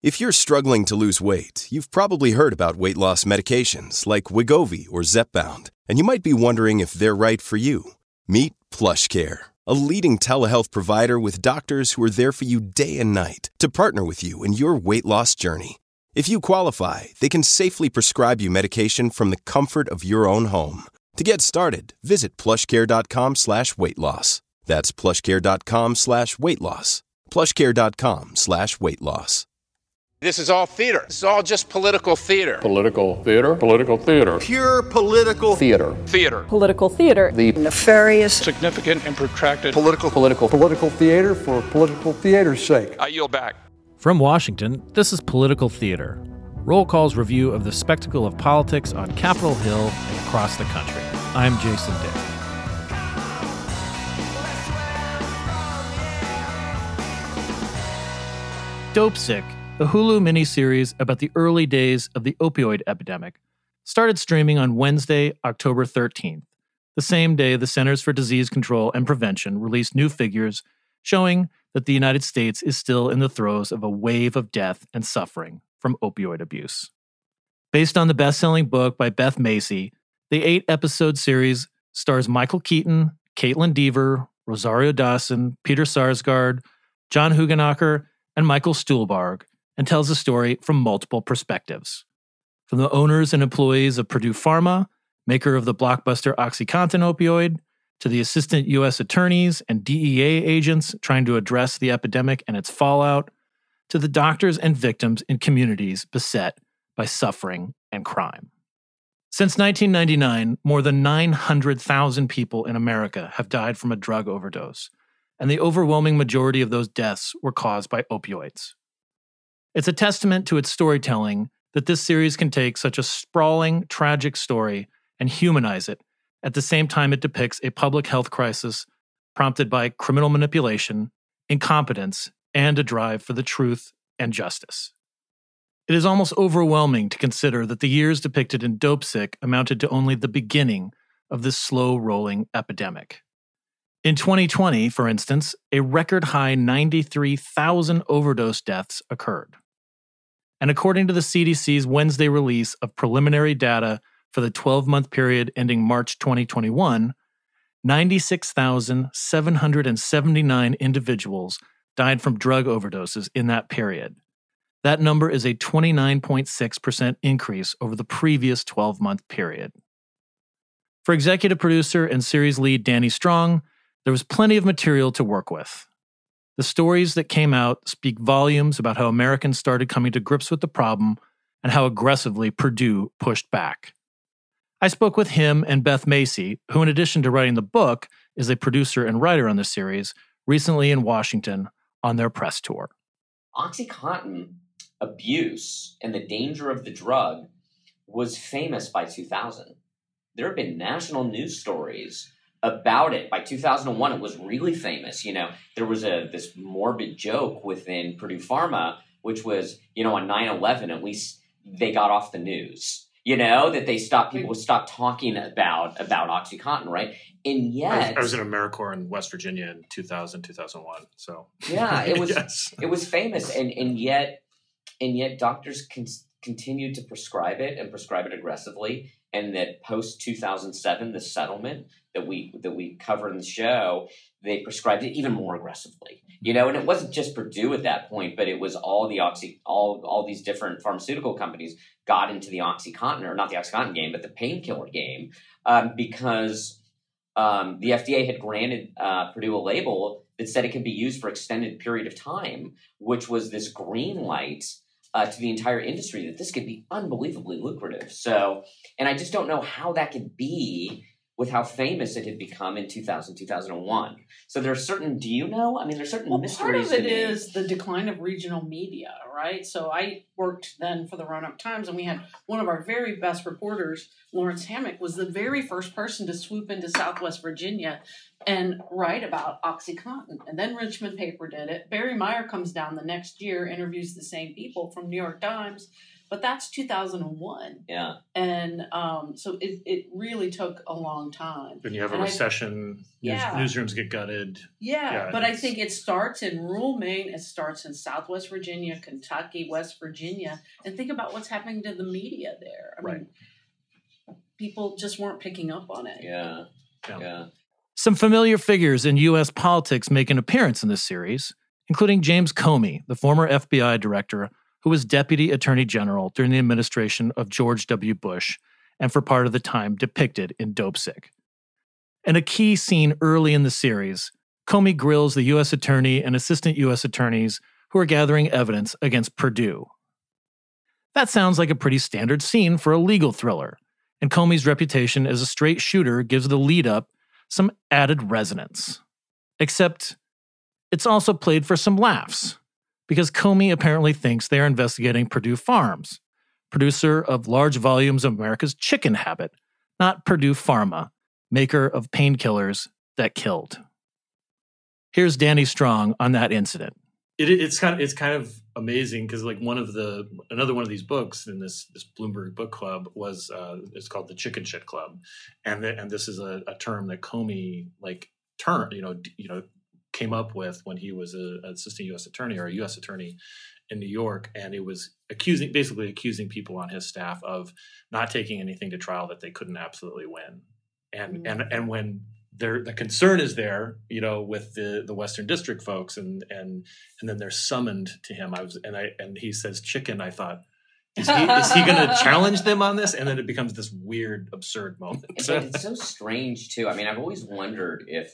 If you're struggling to lose weight, you've probably heard about weight loss medications like Wegovy or Zepbound, and you might be wondering if they're right for you. Meet PlushCare, a leading telehealth provider with doctors who are there for you day and night to partner with you in your weight loss journey. If you qualify, they can safely prescribe you medication from the comfort of your own home. To get started, visit plushcare.com/weightloss. That's plushcare.com/weightloss. plushcare.com/weightloss. This is all theater. This is all just political theater. Political theater. Political theater. Pure political theater. Theater. Political theater. The nefarious, significant and protracted political theater for political theater's sake. I yield back. From Washington, this is Political Theater, Roll Call's review of the spectacle of politics on Capitol Hill and across the country. I'm Jason Dick. Dopesick, the Hulu miniseries about the early days of the opioid epidemic, started streaming on Wednesday, October 13th, the same day the Centers for Disease Control and Prevention released new figures showing that the United States is still in the throes of a wave of death and suffering from opioid abuse. Based on the best-selling book by Beth Macy, the 8-episode series stars Michael Keaton, Caitlin Dever, Rosario Dawson, Peter Sarsgaard, John Hoogenakker, and Michael Stuhlbarg, and tells a story from multiple perspectives. From the owners and employees of Purdue Pharma, maker of the blockbuster OxyContin opioid, to the assistant U.S. attorneys and DEA agents trying to address the epidemic and its fallout, to the doctors and victims in communities beset by suffering and crime. Since 1999, more than 900,000 people in America have died from a drug overdose, and the overwhelming majority of those deaths were caused by opioids. It's a testament to its storytelling that this series can take such a sprawling, tragic story and humanize it at the same time it depicts a public health crisis prompted by criminal manipulation, incompetence, and a drive for the truth and justice. It is almost overwhelming to consider that the years depicted in Dopesick amounted to only the beginning of this slow-rolling epidemic. In 2020, for instance, a record-high 93,000 overdose deaths occurred. And according to the CDC's Wednesday release of preliminary data for the 12-month period ending March 2021, 96,779 individuals died from drug overdoses in that period. That number is a 29.6% increase over the previous 12-month period. For executive producer and series lead Danny Strong, there was plenty of material to work with. The stories that came out speak volumes about how Americans started coming to grips with the problem and how aggressively Purdue pushed back. I spoke with him and Beth Macy, who in addition to writing the book, is a producer and writer on the series, recently in Washington on their press tour. OxyContin abuse and the danger of the drug was famous by 2000. There have been national news stories about it. By 2001, it was really famous. There was this morbid joke within Purdue Pharma, which was, on 9/11, at least they got off the news. That people would stop talking about OxyContin, right? And yet... I was in AmeriCorps in West Virginia in 2000, 2001, so... Yeah, it was yes. It was famous, and yet doctors continued to prescribe it and prescribe it aggressively, and that post-2007, the settlement that we cover in the show, they prescribed it even more aggressively. And it wasn't just Purdue at that point, but it was all these different pharmaceutical companies got into the OxyContin, or not the OxyContin game, but the painkiller game, because the FDA had granted Purdue a label that said it could be used for extended period of time, which was this green light to the entire industry that this could be unbelievably lucrative. So, and I just don't know how that could be with how famous it had become in 2000, 2001. So there are certain, do you know? I mean, there's certain mysteries. Part of it is the decline of regional media, right? So I worked then for the Roanoke Times, and we had one of our very best reporters, Lawrence Hammock, was the very first person to swoop into Southwest Virginia and write about OxyContin. And then Richmond Paper did it. Barry Meyer comes down the next year, interviews the same people from New York Times. But that's 2001. Yeah. And so it really took a long time. Then you have a recession, newsrooms get gutted. Yeah, but I think it starts in rural Maine. It starts in Southwest Virginia, Kentucky. Kentucky, West Virginia, and think about what's happening to the media there. I mean, people just weren't picking up on it. Yeah. Some familiar figures in U.S. politics make an appearance in this series, including James Comey, the former FBI director who was Deputy Attorney General during the administration of George W. Bush and for part of the time depicted in Dopesick. In a key scene early in the series, Comey grills the U.S. Attorney and Assistant U.S. Attorneys who are gathering evidence against Purdue. That sounds like a pretty standard scene for a legal thriller, and Comey's reputation as a straight shooter gives the lead-up some added resonance. Except, it's also played for some laughs, because Comey apparently thinks they are investigating Purdue Farms, producer of large volumes of America's chicken habit, not Purdue Pharma, maker of painkillers that killed. Here's Danny Strong on that incident. It's kind of amazing because like another one of these books in this Bloomberg Book Club was it's called the Chicken Shit Club, and this is a term that Comey came up with when he was an assistant U.S. attorney or a U.S. attorney in New York, and it was accusing people on his staff of not taking anything to trial that they couldn't absolutely win, and when the concern is there, with the Western District folks, and then they're summoned to him. And he says chicken. I thought, is he going to challenge them on this? And then it becomes this weird, absurd moment. It's so strange too. I mean, I've always wondered if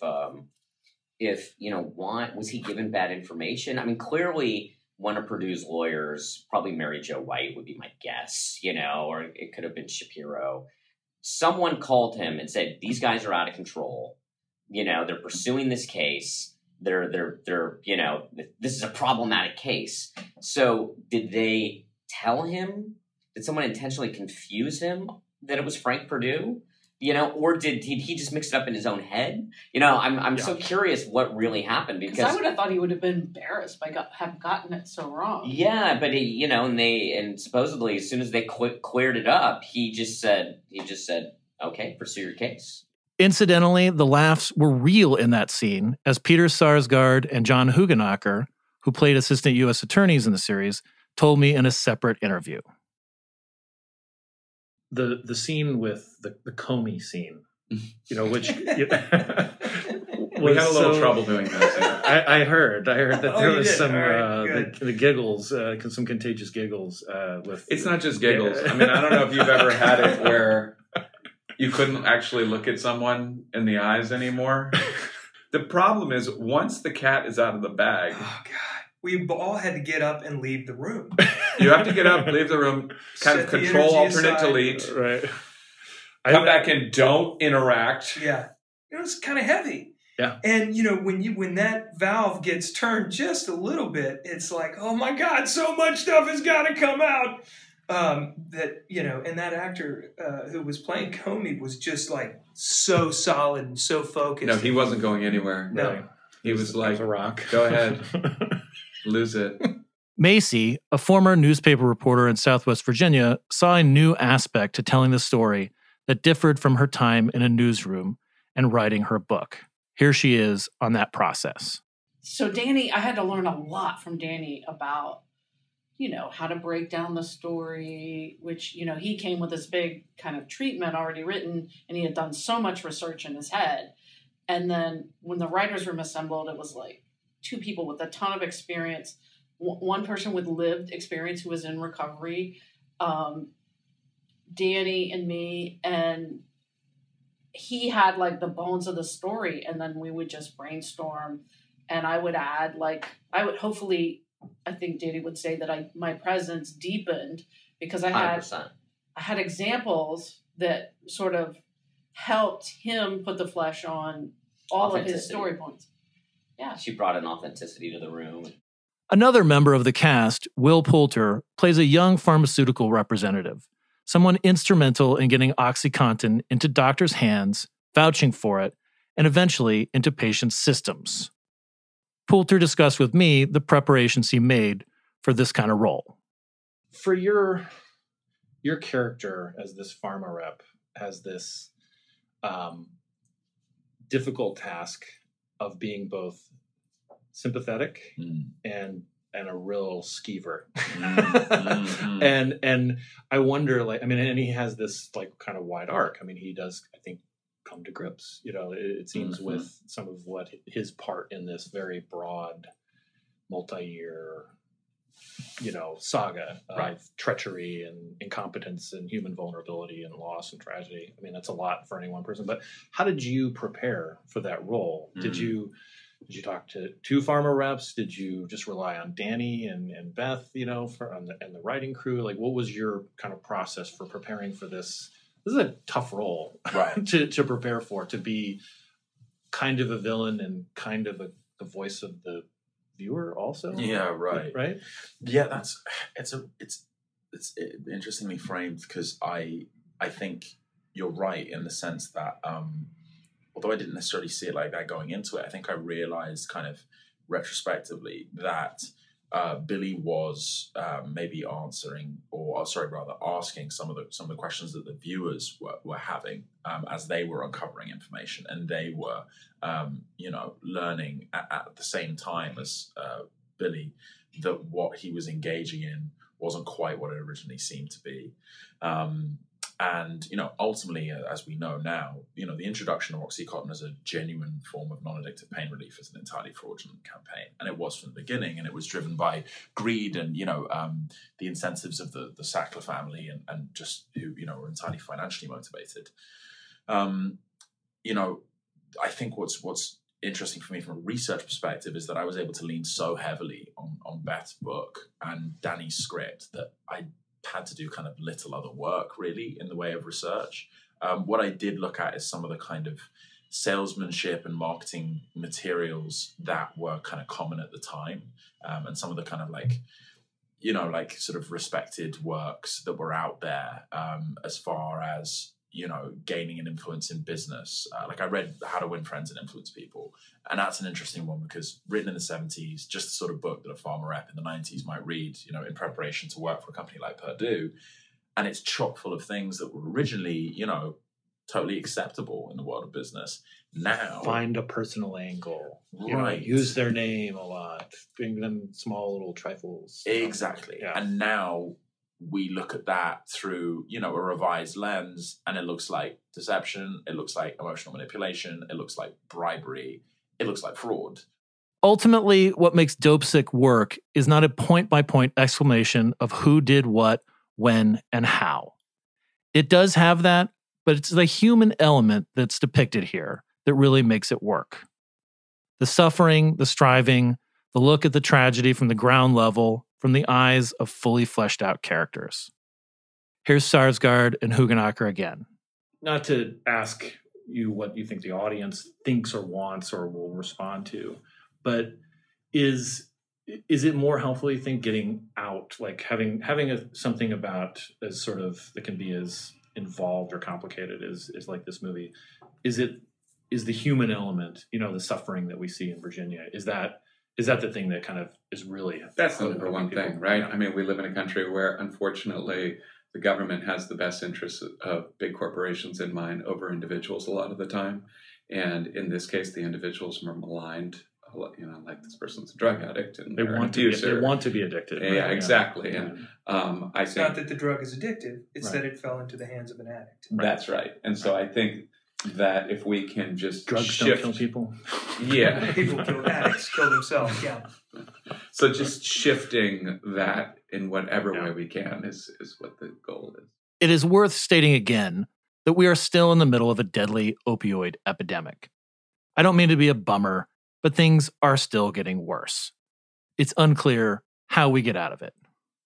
why was he given bad information? I mean, clearly one of Purdue's lawyers, probably Mary Jo White would be my guess, or it could have been Shapiro. Someone called him and said, these guys are out of control. They're pursuing this case. They're this is a problematic case. So did they tell him? Did someone intentionally confuse him that it was Frank Purdue? Or did he just mix it up in his own head? I'm so curious what really happened because I would have thought he would have been embarrassed by have gotten it so wrong. Yeah, but and supposedly as soon as they cleared it up, he just said, okay, pursue your case. Incidentally, the laughs were real in that scene, as Peter Sarsgaard and John Huggenacher, who played assistant U.S. attorneys in the series, told me in a separate interview. The scene with the Comey scene, which we had a little trouble doing this. Yeah. I heard that there was some the giggles, some contagious giggles. It's not just giggles. I mean, I don't know if you've ever had it where you couldn't actually look at someone in the eyes anymore. The problem is once the cat is out of the bag. Oh God. We all had to get up and leave the room. You have to get up, leave the room, kind of control, alternate, delete. Right. Come back and don't interact. Yeah. It's kind of heavy. Yeah. And, when that valve gets turned just a little bit, it's like, oh my God, so much stuff has got to come out. And that actor who was playing Comey was just like so solid and so focused. No, he wasn't going anywhere. No. Right. He was like, a rock. Go ahead. Lose it. Macy, a former newspaper reporter in Southwest Virginia, saw a new aspect to telling the story that differed from her time in a newsroom and writing her book. Here she is on that process. So Danny, I had to learn a lot from Danny about, how to break down the story, which, he came with this big kind of treatment already written, and he had done so much research in his head. And then when the writers' room assembled, it was like two people with a ton of experience, one person with lived experience who was in recovery, Danny and me, and he had like the bones of the story, and then we would just brainstorm, and I would add I think Danny would say that my presence deepened because I 100%. had examples that sort of helped him put the flesh on all of his story points. Yeah. She brought an authenticity to the room. Another member of the cast, Will Poulter, plays a young pharmaceutical representative, someone instrumental in getting OxyContin into doctors' hands, vouching for it, and eventually into patients' systems. Poulter discussed with me the preparations he made for this kind of role. For your character as this pharma rep has this difficult task of being both sympathetic and a real skeever. Mm-hmm. And I wonder, like, I mean, and he has this like kind of wide arc. I mean, he does, I think, come to grips, it seems, Mm-hmm. with some of what his part in this very broad, multi-year, saga of treachery and incompetence and human vulnerability and loss and tragedy. I mean, that's a lot for any one person. But how did you prepare for that role? Mm-hmm. Did you talk to two pharma reps? Did you just rely on Danny and Beth, and the writing crew? Like, what was your kind of process for preparing for this? This is a tough role, right? to prepare for, to be kind of a villain and kind of the voice of the viewer also. Yeah, right. Right. Yeah, it's interestingly framed, because I think you're right in the sense that although I didn't necessarily see it like that going into it, I think I realized kind of retrospectively that Billy was maybe asking some of the questions that the viewers were having as they were uncovering information, and they were learning at the same time as Billy that what he was engaging in wasn't quite what it originally seemed to be. And, ultimately, as we know now, the introduction of OxyContin as a genuine form of non-addictive pain relief is an entirely fraudulent campaign. And it was from the beginning, and it was driven by greed and, the incentives of the Sackler family and just who, were entirely financially motivated. I think what's interesting for me from a research perspective is that I was able to lean so heavily on Beth's book and Danny's script that I had to do kind of little other work really in the way of research. What I did look at is some of the kind of salesmanship and marketing materials that were kind of common at the time, and some of the kind of like sort of respected works that were out there as far as gaining an influence in business. Like I read How to Win Friends and Influence People, and that's an interesting one because written in the 70s, just the sort of book that a pharma rep in the 90s might read, in preparation to work for a company like Purdue. And it's chock full of things that were originally, totally acceptable in the world of business. Now, find a personal angle, right? Use their name a lot, bring them small little trifles. Exactly. Yeah. And now we look at that through, a revised lens, and it looks like deception, it looks like emotional manipulation, it looks like bribery, it looks like fraud. Ultimately, what makes Dopesick work is not a point-by-point explanation of who did what, when, and how. It does have that, but it's the human element that's depicted here that really makes it work. The suffering, the striving, the look at the tragedy from the ground level, from the eyes of fully fleshed out characters. Here's Sarsgaard and Hoogenakker again. Not to ask you what you think the audience thinks or wants or will respond to, but is it more helpful, you think, getting out, like having something about as sort of that can be as involved or complicated as like this movie? Is the human element, the suffering that we see in Virginia, is that the thing that kind of is really... That's the number one thing, right? I mean, we live in a country where, unfortunately, the government has the best interests of big corporations in mind over individuals a lot of the time. And in this case, the individuals are maligned, like this person's a drug addict and they want to be addicted. Yeah, right? Exactly. Yeah. And it's not that the drug is addictive, it's right. that it fell into the hands of an addict. That's right. And so I think that if we can just drugs shift... don't kill people. Yeah. People kill addicts, kill themselves, yeah. So just shifting that in whatever way we can is what the goal is. It is worth stating again that we are still in the middle of a deadly opioid epidemic. I don't mean to be a bummer, but things are still getting worse. It's unclear how we get out of it.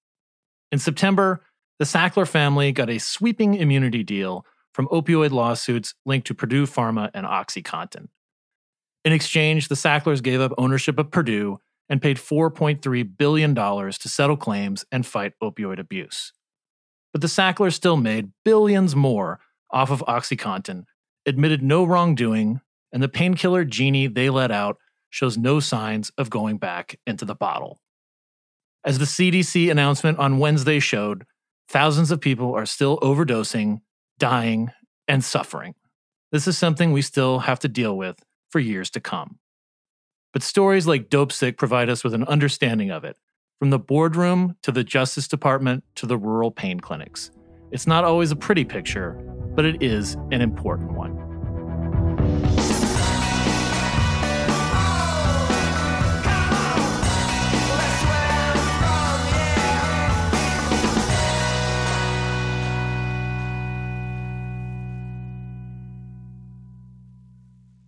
In September, the Sackler family got a sweeping immunity deal from opioid lawsuits linked to Purdue Pharma and OxyContin. In exchange, the Sacklers gave up ownership of Purdue and paid $4.3 billion to settle claims and fight opioid abuse. But the Sacklers still made billions more off of OxyContin, admitted no wrongdoing, and the painkiller genie they let out shows no signs of going back into the bottle. As the CDC announcement on Wednesday showed, thousands of people are still overdosing, dying, and suffering. This is something we still have to deal with for years to come. But stories like Dopesick provide us with an understanding of it, from the boardroom to the Justice Department to the rural pain clinics. It's not always a pretty picture, but it is an important one.